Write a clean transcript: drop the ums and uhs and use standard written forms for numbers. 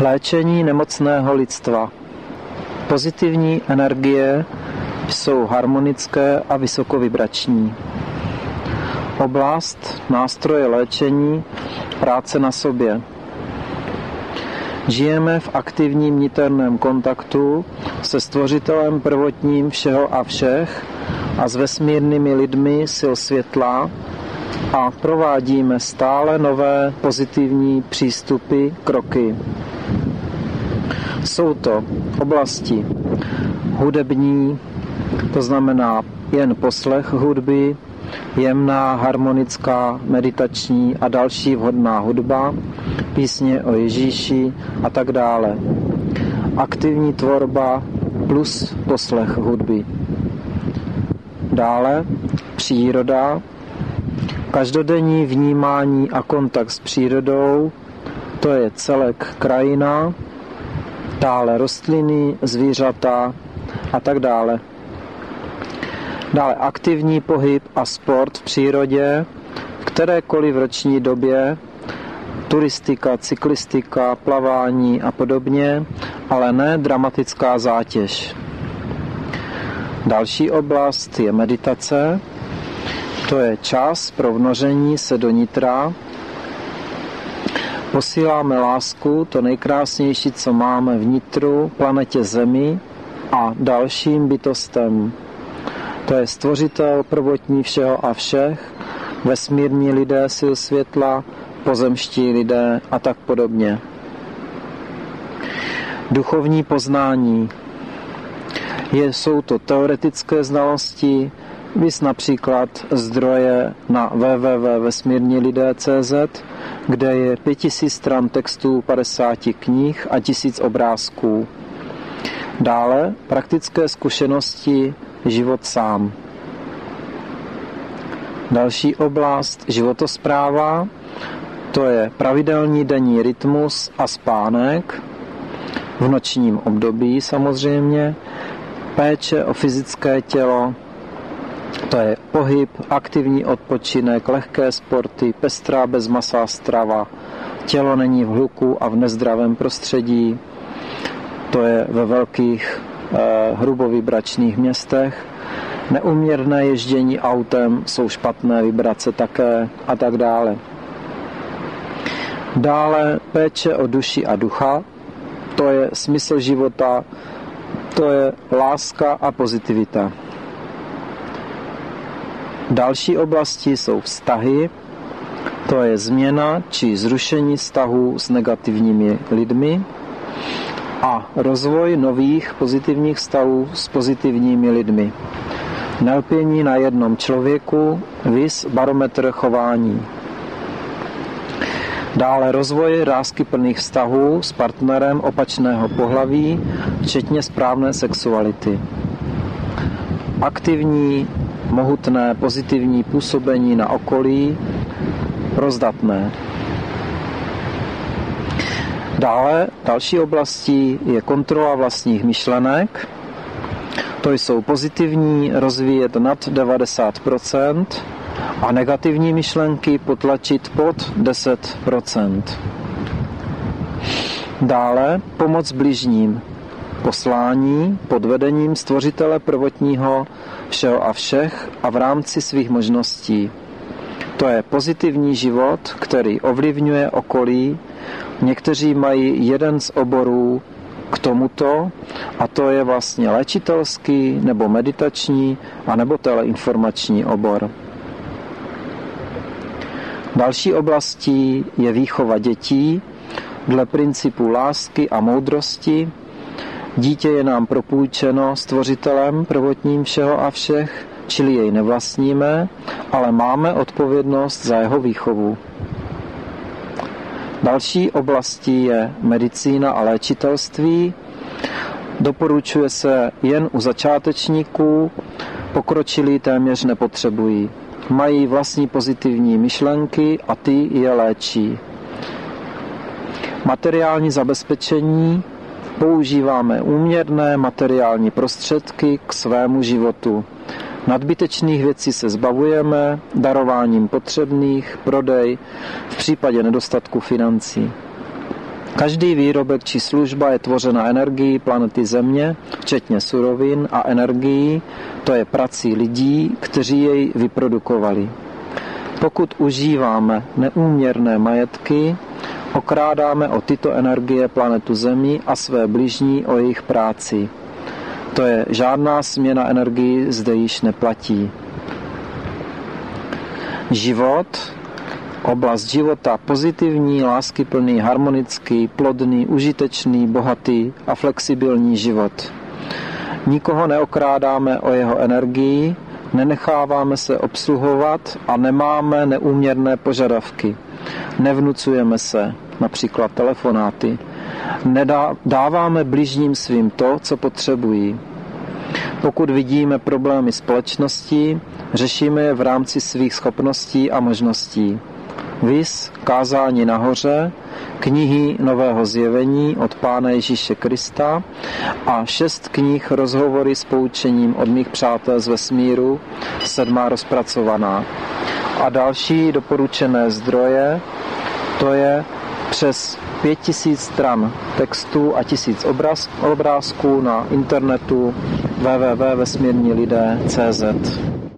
Léčení nemocného lidstva. Pozitivní energie jsou harmonické a vysokovibrační. Oblast nástroje léčení, práce na sobě. Žijeme v aktivním niterném kontaktu se Stvořitelem prvotním všeho a všech a s vesmírnými lidmi sil světla a provádíme stále nové pozitivní přístupy, kroky. Jsou to oblasti hudební, to znamená jen poslech hudby, jemná, harmonická, meditační a další vhodná hudba, písně o Ježíši a tak dále. Aktivní tvorba plus poslech hudby. Dále příroda, každodenní vnímání a kontakt s přírodou, to je celek krajina, dále rostliny, zvířata a tak dále. Dále aktivní pohyb a sport v přírodě, v kterékoliv roční době, turistika, cyklistika, plavání a podobně, ale ne dramatická zátěž. Další oblast je meditace, to je čas pro vnoření se do nitra. Posíláme lásku, to nejkrásnější, co máme v nitru, planetě Zemi a dalším bytostem. To je Stvořitel prvotní všeho a všech, vesmírní lidé sil světla, pozemští lidé a tak podobně. Duchovní poznání. Jsou to teoretické znalosti, viz například zdroje na www.vesmírnilidé.cz, kde je 5000 stran textů, 50 knih a 1000 obrázků. Dále praktické zkušenosti, život sám. Další oblast životospráva, to je pravidelný denní rytmus a spánek, v nočním období samozřejmě, péče o fyzické tělo, to je pohyb, aktivní odpočinek, lehké sporty, pestrá bezmasá strava, tělo není v hluku a v nezdravém prostředí, to je ve velkých hrubovibračních městech, neúměrné ježdění autem, jsou špatné vibrace také a tak dále. Dále péče o duši a ducha, to je smysl života, to je láska a pozitivita. Další oblasti jsou vztahy, to je změna či zrušení vztahů s negativními lidmi a rozvoj nových pozitivních vztahů s pozitivními lidmi. Nelpění na jednom člověku, viz barometr chování. Dále rozvoj láskyplných vztahů s partnerem opačného pohlaví, včetně správné sexuality. Aktivní, mohutné, pozitivní působení na okolí, rozdatné. Dále další oblastí je kontrola vlastních myšlenek. To jsou pozitivní, rozvíjet nad 90% a negativní myšlenky potlačit pod 10%. Dále pomoc bližním, poslání pod vedením Stvořitele prvotního všeho a všech a v rámci svých možností. To je pozitivní život, který ovlivňuje okolí. Někteří mají jeden z oborů k tomuto a to je vlastně léčitelský nebo meditační a nebo teleinformační obor. Další oblastí je výchova dětí dle principu lásky a moudrosti. Dítě je nám propůjčeno Stvořitelem prvotním všeho a všech, čili jej nevlastníme, ale máme odpovědnost za jeho výchovu. Další oblastí je medicína a léčitelství. Doporučuje se jen u začátečníků, pokročilí téměř nepotřebují. Mají vlastní pozitivní myšlenky a ty je léčí. Materiální zabezpečení. Používáme úměrné materiální prostředky k svému životu. Nadbytečných věcí se zbavujeme, darováním potřebných, prodej v případě nedostatku financí. Každý výrobek či služba je tvořena energií planety Země, včetně surovin a energií, to je prací lidí, kteří jej vyprodukovali. Pokud užíváme neúměrné majetky, okrádáme o tyto energie planetu Zemi a své bližní o jejich práci. To je žádná směna energií zde již neplatí. Život, oblast života pozitivní, láskyplný, harmonický, plodný, užitečný, bohatý a flexibilní život. Nikoho neokrádáme o jeho energii, nenecháváme se obsluhovat a nemáme neúměrné požadavky. Nevnucujeme se, například telefonáty. Dáváme bližním svým to, co potřebují. Pokud vidíme problémy společnosti, řešíme je v rámci svých schopností a možností. Viz kázání nahoře, knihy Nového zjevení od Pána Ježíše Krista a 6 knih rozhovory s poučením od mých přátel z vesmíru, 7 rozpracovaná. A další doporučené zdroje, to je přes 5000 stran textů a 1000 obrázků na internetu www.vesmírnilidé.cz.